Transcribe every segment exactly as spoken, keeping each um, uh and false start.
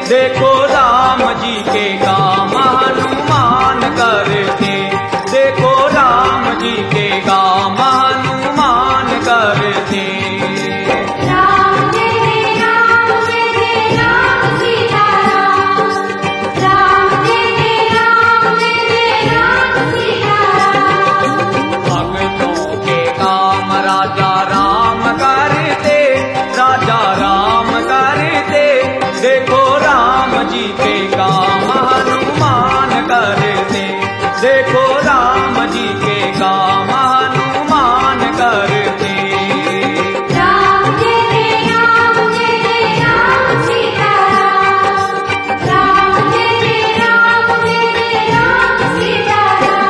देखो राम जी के काम हनुमान करते, देखो राम जी के काम हनुमान करते। राम जय राम जय राम सीता राम, राम जय राम जय राम सीता राम। भक्तों के काम राजा राम करते, राजा राम करते, देखो राम जी के काम हनुमान करते, देखो राम जी के काम हनुमान करते। राम जय राम जय राम सीता राम, राम जय राम जय राम सीता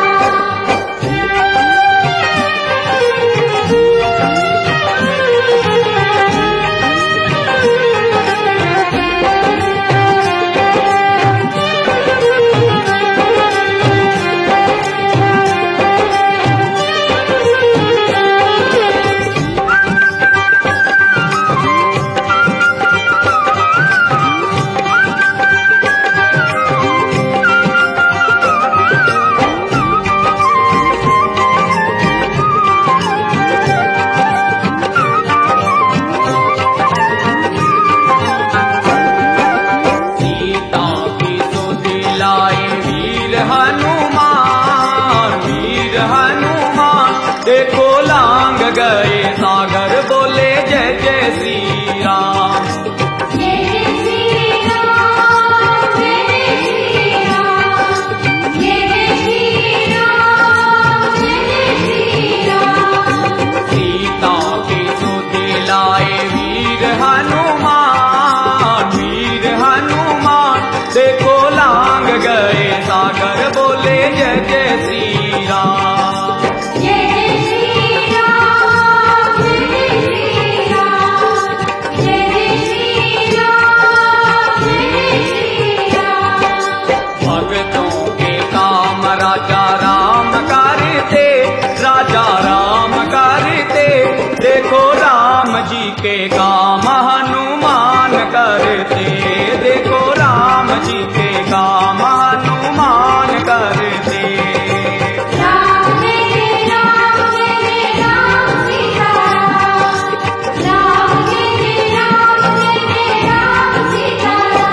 सीता की सुधि लाए वीर हनुमान, वीर हनुमान, देखो लांग गए सागर बोले जय जय श्री राम। जय श्री राम, जय श्री राम, जय श्री राम, जय श्री राम। सीता की सुधि लाए वीर हनुमान, वीर हनुमान, देखो लांग गए सागर बोले जय जय श्री राम। जय श्री राम, जय श्री राम, जय श्री राम, जय श्री राम। भक्तों के काम राजा राम करते, राजा राम करते, देखो राम जी के काम हनुमान करते, देखो राम जी के काम हनुमान करते। राम जय राम जय राम सीता राम, राम जय राम जय राम सीता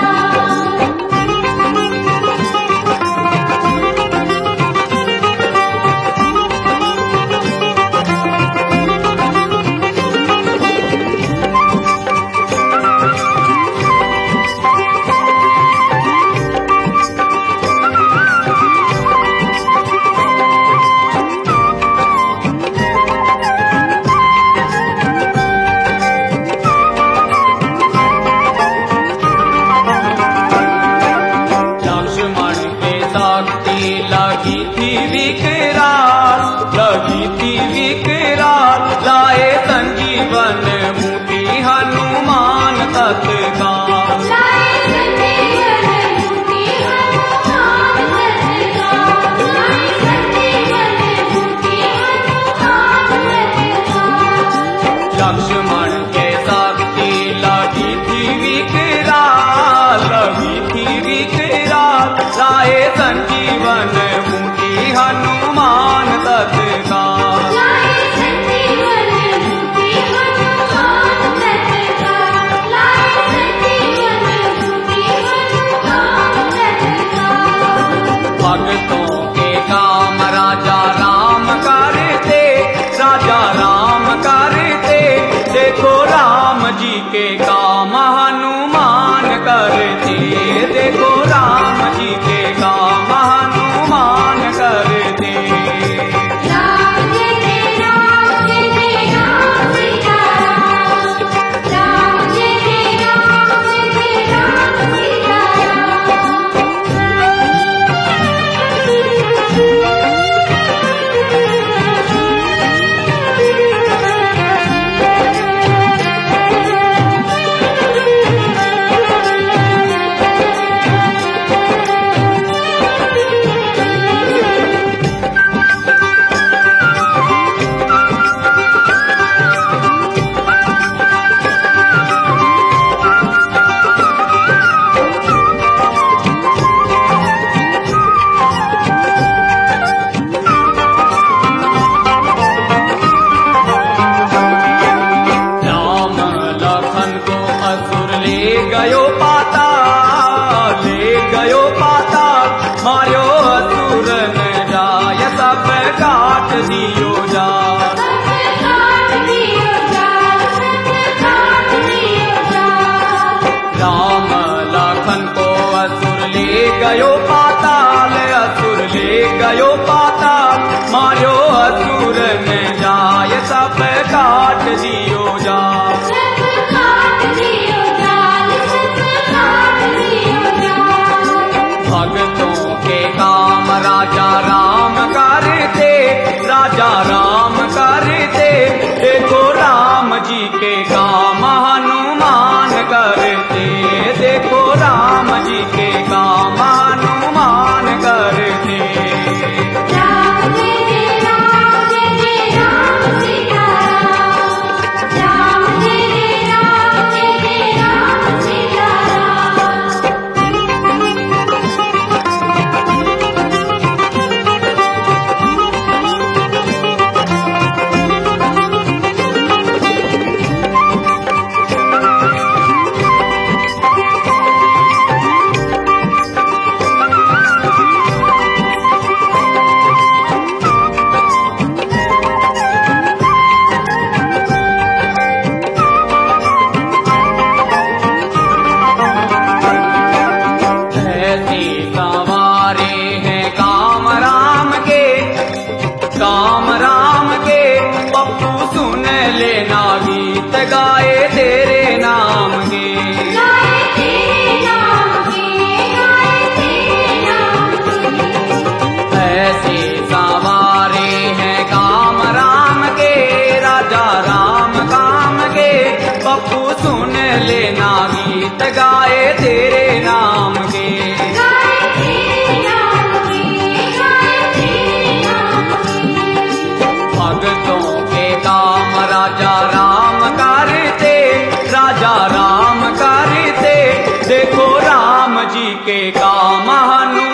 लक्ष्मण के शक्ति लगी थी विकराल, लगी थी विकराल, लाए संजीवन बूटी हनुमान तत्काल। लाए संजीवन बूटी हनुमान तत्काल, लाए संजीवन बूटी हनुमान तत्काल। लक्ष्मण के शक्ति लगी थी विकराल, लगी थी विकराल, लाए संजीवन बूटी हनुमान तत्काल। लाए संजीवन बूटी हनुमान तत्काल, लाए संजीवन बूटी हनुमान तत्काल। भक्तों के काम राजा राम करते, राजा राम करते, देखो राम जी के काम हनुमान करते, देखो राम जी के काम हनुमान करते। राम जय राम जय राम सीता राम, राम जय राम जय राम सीता राम। जी के काम हनुमान करते। राम जय जय राम जय जय राम सीता राम। राम जय जय राम जय जय राम सीता ऐसे सवारे हैं काम राम के, काम राम के। पप्पू सुन लेना गीत गाए तेरे नाम के। गाए तेरे नाम के, गाए तेरे नाम के। ऐसे सवारे हैं काम राम के, राजा राम काम के। पप्पू सुन लेना गीत गाए तेरे नाम के। गाए तेरे नाम के, गाए तेरे नाम के। भक्तों के काम राजा राम करते, राजा राम करते। देखो राम जी के काम हनुमान